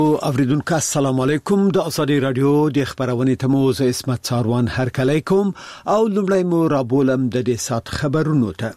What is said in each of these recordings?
اوریدونکو السلام علیکم د ازادي رادیو د خبرونې تموز اسمت څاروان هر کله کوم او لمړی مو را بولم د دې سات خبرونو ته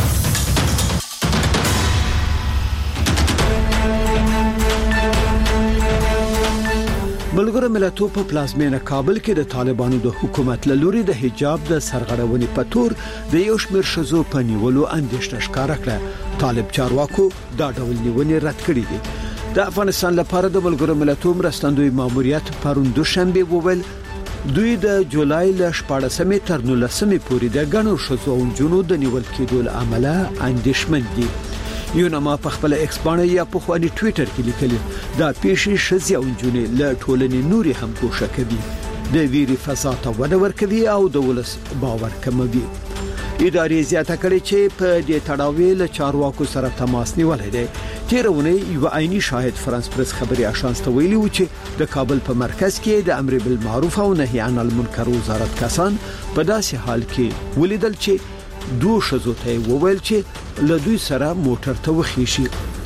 ملګرو ملتونو په پلازمینه کابل کې د طالبانو د حکومت لوري د حجاب د سرغړونې په تور د یو شمېر شزو په نیولو اندېښنه ښکاره کړه. طالب چارواکو دا ډول نیونې رد کړې دي. د افغانستان لپاره د ملګرو ملتونو مرستندوی ماموریت پرون دوشنبه وویل دوی د جولای ل 14 تر 19 پورې د غنو شزو او جنو د نیول کېدو عمله اندېښمن دي. یونما په خپل ایکس باندې یا په خواني ټوئیټر کې لیکلي دا پیښې شزي او جنې له ټولنې نوري هم کوشش کوي د ویري فساد ته وده ورکوي او د ولس باور کموي. ادارې زیاته کړې چې په دې تړاو له چارواکو سره تماس نیولای دی. تیرونه یو عیني شاهد فرانس پریس خبري اژانس ته ویلي و چې د کابل په مرکز کې د امر بالمعروف او نهي عن المنکر وزارت کسان په داسې حال کې ولیدل چې دوه شزو ته وویل چې له دوی سره موټر ته وخیشي.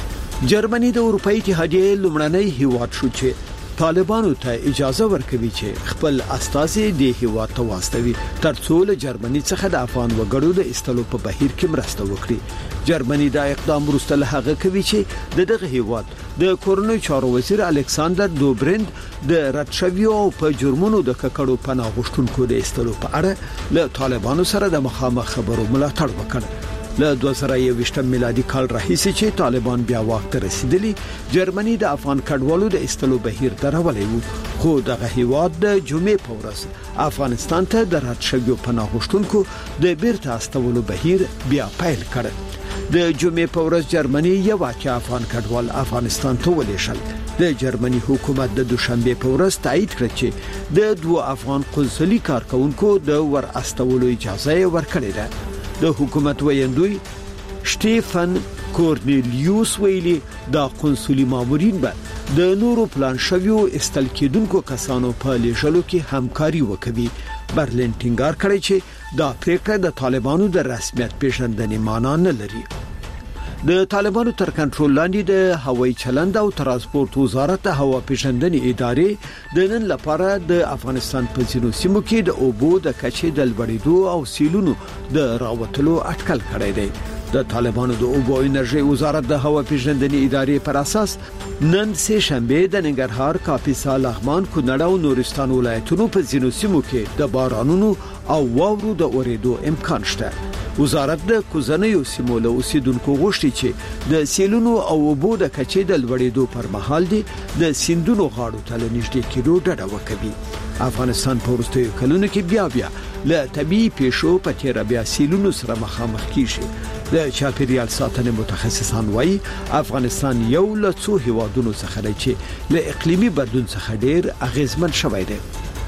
جرمني د اروپאי اتحادیې لومړنی هیواد شو چې طالبانو ته اجازه ورکوي چې خپل استازي د هیواد ته واستوي ترڅو له جرمني څخه د افغان وګړو د استلو په بهیر کې مرسته وکړي. جرمني دا اقدام وروسته له هغه کوي چې دغه هیواد د کورنۍ چارو وزیر الکساندر دوبرند د راتشویو په جرمونو د ککړو پناه غوښتونکو د استلو په اړه له طالبانو سره د مخامخ خبرو ملاتړ وکړ. له 2021 میلادي کال راهیسې چې طالبان بیا واک ته رسیدلی جرمني د افغان کډوالو د استلو بهیر درولې وو خو دغه هیواد د جمعې په ورځ افغانستان ته د راتشویو پناه غوښتونکو د بیرته استولو بهیر بیا پیل کړ. د جمعې په ورځ جرمني یو واقع افغان کډوال افغانستان ته ولېږل. د جرمني حکومت د دوشنبه په ورځ تایید کړ چې د دوه افغان قنصلي کارکونکو د ور استولو اجازه ورکړې ده. د حکومت ویاندوی شټيفن کورنیلیوس ویلي دا قنصلي مامورین به د نورو پلان شویو استل کېدونکو کسانو په لېږلو کې همکاري وکوي. برلین ټینګار کړی چې دا پریکړه د طالبانو د رسمیت پیژندنې معنی نه لري. د طالبانو تر کنټرول لاندې د هوایي چلند او ترانسپورت وزارت د هوا پیژندنې ادارې د نن لپاره د افغانستان په ځینو سیمو کې د اوبو د کچې د لوړېدو او سیلونو د راوتلو اټکل کړی دی. د طالبانو د اوبو انرژي وزارت د هوا پیژندنې ادارې پر اساس نن سه شنبه د ننګرهار، کاپیسا، لغمان، کونړ او نورستان ولایتونو په ځینو سیمو کې د بارانونو او واورو د اورېدو امکان شته. وزارت د کوزنیو سیمو له اوسیدونکو غوښتي چې د سیلونو او اوبو د کچې د لوړېدو پر مهال دي د سیندونو غاړو ته نږدې کېدو ډډه وکړي. افغانستان په وروستیو کلونو کې بیا له طبيعي پیښو په تیر بیا سیلونو سره مخامخ کیږي. د چاپیریال ساتنې متخصصان وایي افغانستان یو له څو هیوادونو څخه دی چې له اقلیمي بدلون څخه ډیر اغیزمن شوی دی.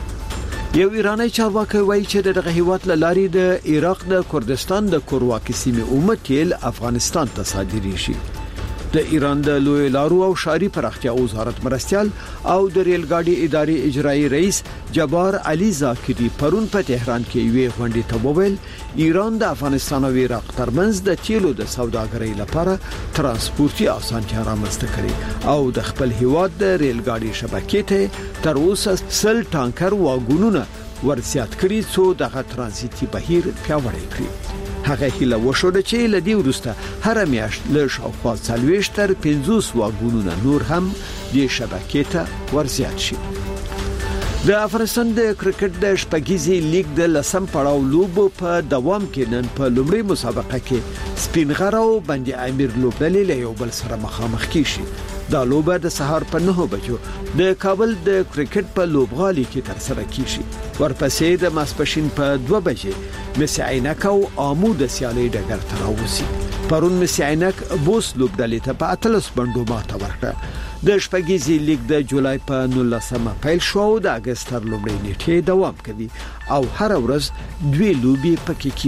یو ایرانی چارواکي وایي چې دغه هیواد له لارې د عراق د کردستان د کورواکي سیمې اومه تیل افغانستان ته صادریږي. د ایران د لوی لارو او شاري پراختیا وزارت مرستيال او د ریل ګاډي ادارې اجرایی رئیس جبار علي زاکری پرون په تهران کې وی غونډې ته وویل ایران د افغانستان او عراق ترمنځ د تیلو د سوداګرۍ لپاره ترانسپورتي اسانتیا رامنځته کړي او د خپل هیواد د ریل ګاډي شبکې ته تر اوسه 100 ټانکر واګونونه ورسیات کړي څو دغه ترانزیتي بهیر پیاوړی کړي. هغه هیله وشوه چې لدی ورسته هر میاشت له شاوخوا 40 تر 50 واګونونه نور هم د شبکې ته ورزیات شي. د افغانستان د کرکټ د شپږیزي لیګ د لسم پړاو لوب په دوام کې نن په لومړی مسابقه کې سپینغره او بندي امیر لوبډلې له یو بل سره مخامخ کیږي. دا لوبه د سهار په 9 بجو د کابل د کرکټ په لوبغالي کې تر سره کیږي. ورپسې د ماسپښین په 2 بجې مس عینک او آمو د سیالي ډګر ته راوځي. پرون مس عینک بوس لوبډلې ته په 13 بندو ماته ورکړه. د شپږیزي لیګ د جولای په 19 پیل شو او د اگست تر لومړۍ نیټې دوام کوي او هر ورځ 2 لوبي پکې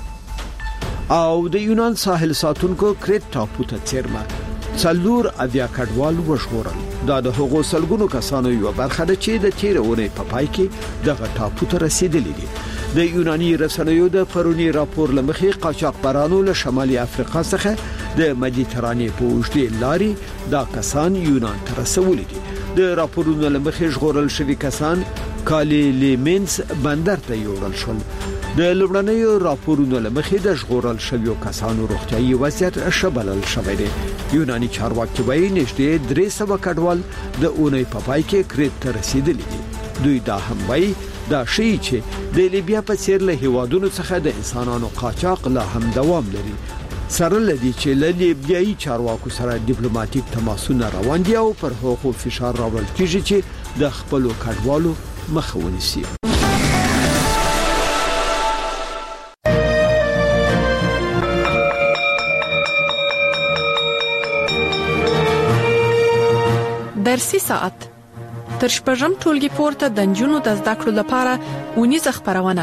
کیږي. او د یونان ساحل ساتونکو کریت ټاپو ته چیرمه څلور اویا کډوال وژغورل. دا د هغو سلګونو کسانو یو برخه ده چې د تیرونې په پای کې دغه ټاپو ته رسیدلي دي. د یوناني رسنیو د پرونی راپور لمخې قاچاقبرانو له شمالي افریقا څخه د مدیترانې په اوږدې لارې دا کسان یونان ته رسولي دي د راپورونو لمخې ژغورل شوي کسان کالي لیمنس بندر ته یوړل شول. د لومړنیو راپورونو لمخې د ژغورل شویو کسانو روغتیايي وضعیت ښه بلل شوی دی. یوناني چارواکي وایي نږدې 300 کډوال د اونۍ په پای کې کریت ته رسیدلي دي. دوی دا هم وایي دا شی چې د لیبیا په څیر له هیوادونو څخه د انسانانو قاچاق لا هم دوام لري. سره لدی چې له لیبیایي چارواکو سره ډیپلوماټیک تماسونه روان دي او پر هغو فشار راوړل کیږي چې د خپلو کډوالو مخه ونیسي. درسي ساعت تر شپږم ټولګي پورته د نجونو د زده کړو لپاره ونیزه خبرونه.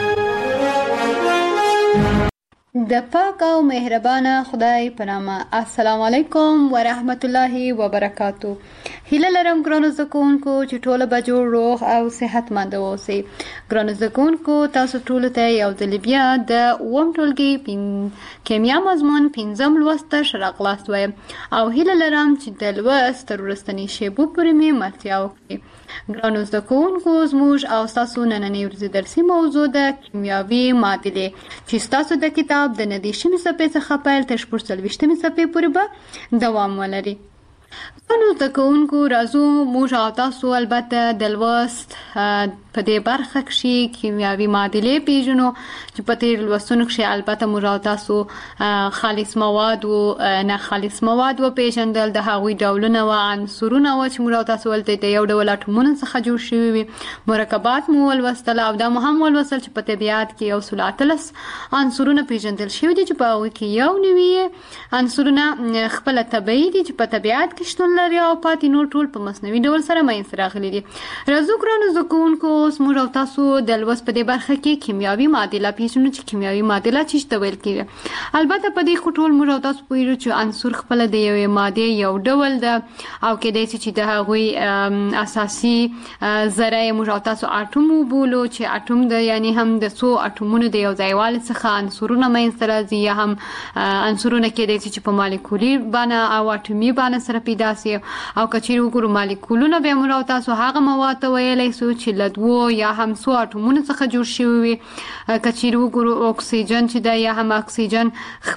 د پاک او مهربانه خدای په نامه. السلام علیکم ورحمت الله وبرکاتو. هیله لرم ګرانو زده کوونکو چې ټول به جوړ روغ او صحتمند اوسئ. ګرانو زده کوونکو تاسو ټول ته یو ځل بیا د اووم ټولګي کیمیا مضمون 5م لوست ته ښه راغلاست وایم او هیله لرم چې د لوست تر وروستنۍ شیبو پورې مې ملتیا وکړي. ګرانو زده کوونکو زموږ او ستاسو نننۍ ورځې درسي موضوع د کیمیاوي معادلې چې ستاسو د کتاب د 19 صفحې څخه پیل تر 40 صفحې پورې به دوام ولري. ګرانو زده کوونکو راځو موږ او تاسو البته د لوست په دې برخه کې کیمیاوي معادلې پیژنو چې په تیر لوستونو کې البته موږ او تاسو خالص مواد او نه خالص مواد و پیژندل، د هغوی ډولونه او عنصرونه و چې موږ او تاسو ولته د یو ډول اټومونو څخه جوړ شوي وي. مرکبات مو ولوستل او دا مهم ولوستل چې په طبیعت کې یو سل اتلس عنصرونه پیژندل شوي دي چې په هغوی کې یو نوي عنصرونه خپله طبیعي دي چې په طبیعت کې شتون لري او پاتې نور ټول په مصنوعي ډول سره منځته راغلي دي. راځو ګرانو زده کوونکو اوس موږ او تاسو د لوست په دې برخه کې کیمیاوي معادله پیژنو چې کیمیاوي معادله څه ته ویل کیږي. البته په دې خو ټول موږ او تاسو پوهیږو چې عنصر خپله د یوې مادې یو ډول ده او کېدای شي چې د هغوی اساسي ذره یې موږ او تاسو اټوم وبولو چې اټوم د یعنی هم د څو اټومونو د یو ځایوالي څخه عنصرونه منځته راځي یا هم عنصرونه کېدای شي چې په مالیکولي بڼه او اټومي بڼه سره پیدا سي او که چیرې وګورو مالیکولونه بیا موږ او تاسو هغه مواد ته ویلی سو چې له دوو یا هم څو اټومونو څخه جوړ شوي وي. که چیرې وګورو اکسیجن چې ده یا هم اکسیجن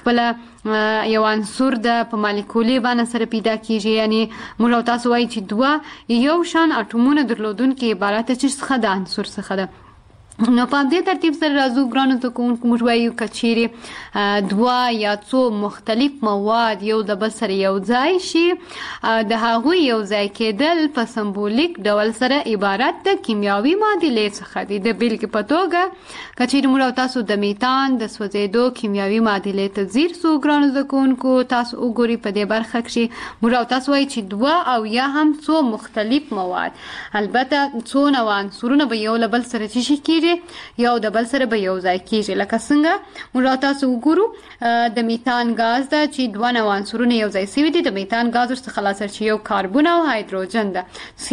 خپله یو عنصر ده په مالیکولي بڼه سره پیدا کیږي، یعنی موږ او تاسو وایي چې دوه یو شان اټومونه درلودونکي عبارت څخه د عنصر څخه ده. نو په دې ترتیب سره راځو ګرانو زده کوونکو موږ وایو که چیرې دوه یا څو مختلف مواد یو د بل سره یو ځای شي د هغوی یو ځای کېدل په سمبولیک ډول سره عبارت د کیمیاوي معادلې څخه دي. د بیلګې په توګه که چیرې موږ او تاسو د میتان د سوځېدو کیمیاوي معادلې ته ځیر سو ګرانو زده کوونکو تاسو وګورئ په دې برخه کې موږ او تاسو وایو چې دوه او یا هم څو مختلف مواد البته څو نوع عنصرونه به یو له بل سره څه شي کېږي یو د بل سره به یو ځای کېږي. لکه څنګه موږ تاسو وګورو د میتان غاز ده چې دوه نوع عنصرونه یو ځای سوي دي. د میتان غاز ورڅخه خلاصه چې یو کاربن او هایدروجن ده.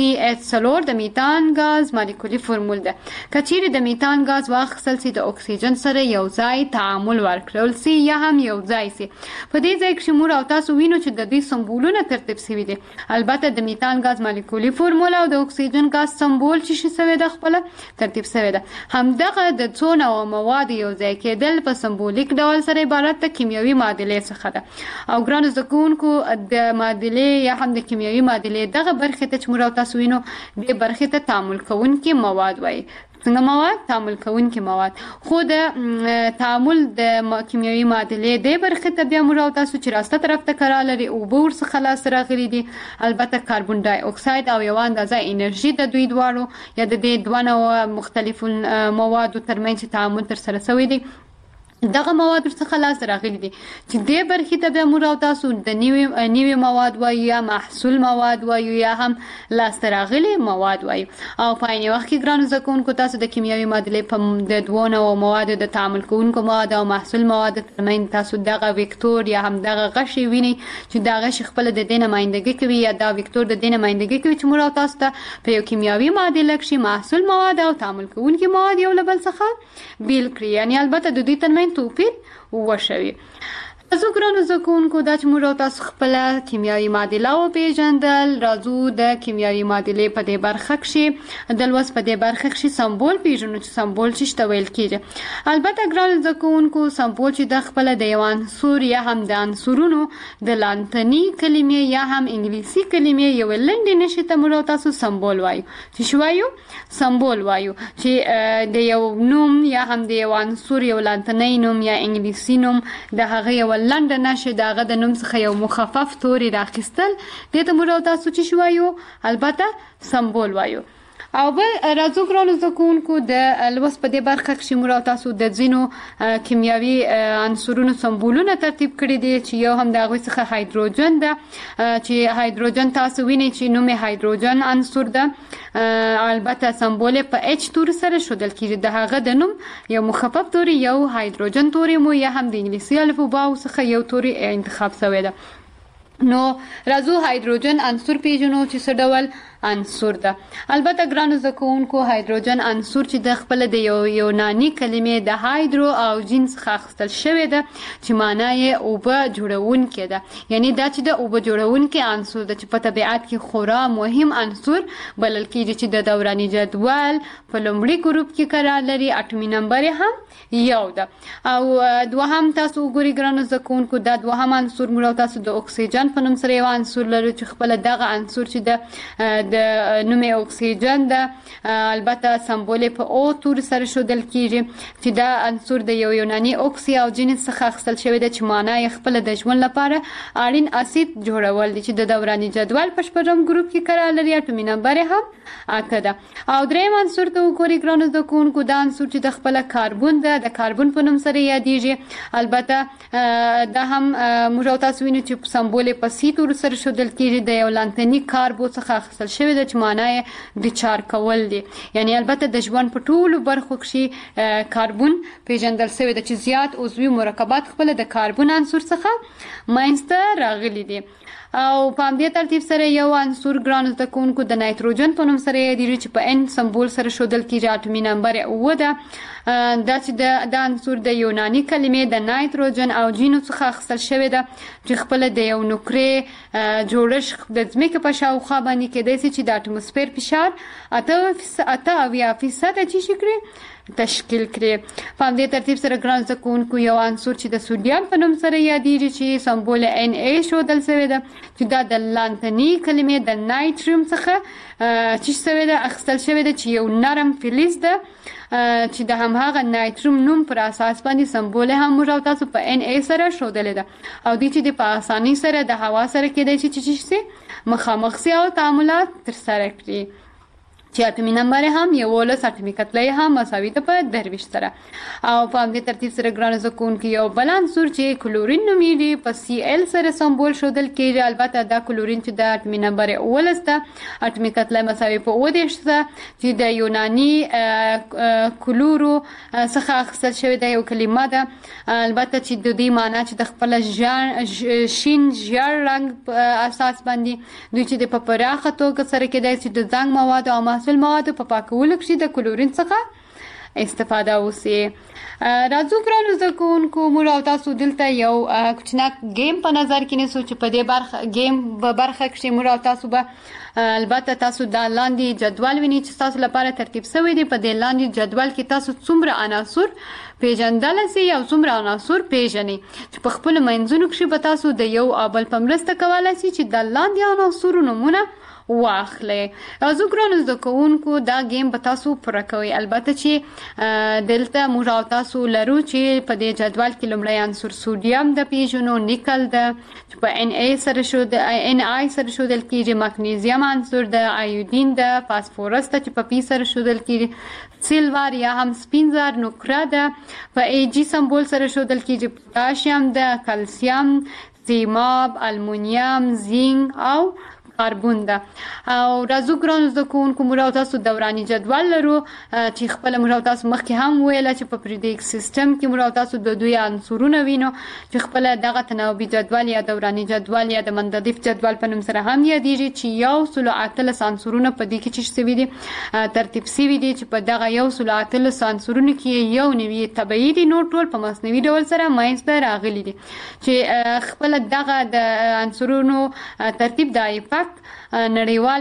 CH4 د میتان غاز مالیکولي فرمول ده. که چیرې د میتان غاز واخیستل سي د اکسیجن سره یو ځای تعامل ورکړل سي یا هم یو ځای سي په دې ځای کې موږ او تاسو وینو چې د دې سمبولونه ترتیب سوي دي. البته د میتان غاز مالیکولي فرمول او د اکسیجن غاز سمبول چې شي سوي ده خپله ترتیب سوي ده. همدغه د څو نوع مواد یو ځای کېدل په سمبولیک ډول سره عبارت د کیمیاوي معادلې څخه ده. او ګرانو زده کوونکو د معادلې یا هم د کیمیاوي معادلې دغه برخې ته چې موږ او تاسو وینو دې برخې ته تعامل کوونکي مواد وایي. څنګه مواد؟ تعامل کوونکي مواد. خو د تعامل د کیمیاوي معادلې دې برخې ته بیا موږ او تاسو چې راسته طرف ته کار لري اوبه ورڅخه لاسته راغلي دي. البته کاربن ډای اکساید او یوه اندازه انرژي د دوی دواړو یا د دې دوه نوع مختلفو موادو ترمنځ تعامل ترسره شوی دی دغه مواد ورڅخه لاسته راغلي دي چې دې برخې ته بیا موږ او تاسو د نوي مواد وایو یا محصول مواد وایو یا هم لاسته راغلي مواد وایو. او په عین وخت کې ګرانو زده کوونکو تاسو د کیمیاوي معادلې په د دوو نوعو موادو د تعامل کوونکو مواد او محصول مواد ترمنځ تاسو دغه وکتور یا هم دغه غشی وینئ چې دا غشی خپله د دې نمایندګي کوي یا دا وکتور د دې نمایندګي کوي چې موږ او تاسو ته په یو کیمیاوي معادله کښې محصول مواد او تعامل کوونکي مواد یو له بل څخه بیل کړي، یعنې البته د دوی ترمنځ توپیر وشوي. زه ګرانو زده کوونکو دا چې موږ او تاسو خپله کیمیاوي معادله وپېژندل، راځو د کیمیاوي معادلې په دې برخه کښې د لوست په دې برخه کښې سمبول پېژنو چې سمبول څه ته ویل کېږي. البته ګرانو زده کوونکو سمبول چې د خپله د یو عنصر یا هم د عنصرونو د لاندنۍ کلمې یا هم انګلیسي کلمې یوې لنډې نښې ته موږ او تاسو سمبول وایو. چې وایو سمبول وایو چې د یو نوم یا هم د یو عنصر یو لاندنۍ نوم یا انګلیسي نوم د هغه یو لنډه نښه د هغه د نوم څخه یو مخفف توری راخیستل، دې ته موږ او تاسو چې وایو البته سمبول وایو. او بل راځو ګرانو زده کوونکو د لوست په دې برخه کښې موږ او تاسو د ځینو کیمیاوي عنصرونو سمبولونه ترتیب کړي دي چې یو هم د هغوی څخه هایدروجن ده، چې هایدروجن تاسو وینئ چې نوم یې هایدروجن عنصر ده، البته سمبول یې په اچ توري سره ښودل کېږي. د هغه د نوم یو مخفف توری یو هایدروجن توری مو یا هم د انګلیسي الفباو څخه یو توری انتخاب شوی ده. نو راځو هایدروجن عنصر پیژنو چې څه ډول عنصر ده. البته ګرانو زده کوونکو هایدروجن عنصر چې د خپله د یو یوناني کلمې د هایدرو او جین څخه اخیستل شوې ده چې معنا یې اوبه جوړونکی ده، یعنی دا چې د اوبه جوړونکی عنصر ده چې په طبیعت کې خورا مهم عنصر بلل کېږي چې د دوراني جدول په لومړي ګروپ کې قرار لري، اټومي نمبر یې هم یو ده. او دوهم تاسو وګورئ ګرانو زده کوونکو دا دوهم عنصر موږ او تاسو د اکسیجن په نوم سره یو عنصر لرو چې خپله دغه عنصر چې د نوم اکسیجن ده، البته سمبول په او تور سره ښودل کېږي چې دا عنصر د یو یوناني اوکسی او جین څخه اخیستل شوی ده چې معنا یې خپله د ژوند لپاره اړین اسید جوړول دي چې د دوراني جدول په 8م ګروپ کې قرار لري، اټومي نمبر یې هم 8 ده. او دریم عنصر ته وګورئ ګرانو زده کوونکو دا عنصر چې د خپله کاربون ده، د کاربون په نوم سره یادیږي. البته دا هم موږ او تاسو وینو چې سمبول په سی تور سره ښودل کېږي، د یو لاندني کاربو څخه اخیستل شوی ده چې معنا یې د چار کول دي، یعنی البته د ژوند په ټولو برخو کښې کاربون پیژندل شوی ده چې زیات عضوي مرکبات خپله د کاربون عنصر څخه منځته راغلي دي. او په همدې ترتیب سره یو عنصر ګرانو زده کوونکو د نایتروجن په نوم سره یادیږي چې په ان سمبول سره ښودل کېږي، اټومي نمبر یې 9 ده. دا چې د عنصر د یوناني کلمې د نایتروجن او جینو څخه اخیستل شوی ده چې خپله د یو نقرې جوړښت د ځمکې په شاوخوا باندې کېدای شي چې د اټموسفیر فشار 88% چې شي کړي تشکیل کړي. په همدې ترتیب سره ګران زده کوونکو یو عنصر چې د سوډیم په نوم سره یادیږي چې سمبول ان ای ښودل شوی ده چې دا د لاندنۍ کلمې د نایتریم څخه چې شوی ده اخیستل شوی ده چې یو نرم فلز ده چې د همهغه نایتروم نوم پر اساس باندې سمبول هم موږ او تاسو په ان ای سره ښودلې ده او دې چې د په اسانۍ سره د هوا سره کېدای شي چې مخامخ سي او تعاملات ترسره کړي چې اټومي نمبر هم 11 اټومي کتله هم مساوي ده په 23 سره. او په همدې ترتیب سره ګرانو زده کوونکو یو بل عنصر چې کلورین نومیږي په سی ال سره سمبول ښودل کېږي، البته دا کلورین چې د اټومي نمبر 11 ده، اټومي کتله مساوي په 29 ده چې د یوناني کلورو څخه اخیستل شوی ده، یو کلمه ده البته چې د دې معنا چې د خپل شین ژیړ رنګ په اساس باندې دوی چې په پراخه توګه سره کېدای شي د زنګ مواد او مواد په پاکولو کښې د کلورین څخه استفاده وسي. راځو ګرانو زده کوونکو موږ او تاسو دلته یو کوچنی ګیم په نظر کې نیسو چې په دې ګیم په برخه کښې موږ او تاسو به البته تاسو دا لاندې جدول وینئ چې تاسو لپاره ترتیب شوی دی. په دې لاندې جدول کې تاسو څومره عناصر پیژندلی سئ او څومره عناصر پیژنئ چې په خپلو منځونو کښې به تاسو د یو او بل په مرسته کولی سئ چې د لاندې عناصرو نومونه واخلئ. راځو ګرانو زده کوونکو دا ګیم به تاسو پوره کوئ. البته چې دلته موږ او تاسو لرو چې په دې جدول کې لومړی عنصر سوډیم د پیژنو، نیکل ده چې په ان ای سره ښودل کېږي، مګنیزیم عنصر ده، ایودین ده، فاسفورس ده چې په پی سره ښودل کېږي، سیلور یا هم سپین زر نقره ده په ای جی سمبول سره ښودل کېږي، پوتاشیم ده، کلسیم، سیماب، المونیم، زینک او کاربن ده. او راځو ګرانو زده کوونکو موږ او تاسو دوراني جدول لرو چې خپل موږ او تاسو مخکې هم ویل چې په پریډیک سیستم کې موږ او تاسو د دوی عنصرونه وینو چې خپل دغه تناوبي جدول یا دوراني جدول یا د مندلیف جدول په نوم سره هم یادېږي چې 108 عنصرونه په دې کې چې شوي دي ترتیب شوي دي چې په دغه 108 عنصرونو کې یو نوي طبيعي دي نور ټول په مصنوعي ډول سره ماینځ ته راغلي دي چې خپل دغه د عنصرونو ترتیب د ایفاک نړیوال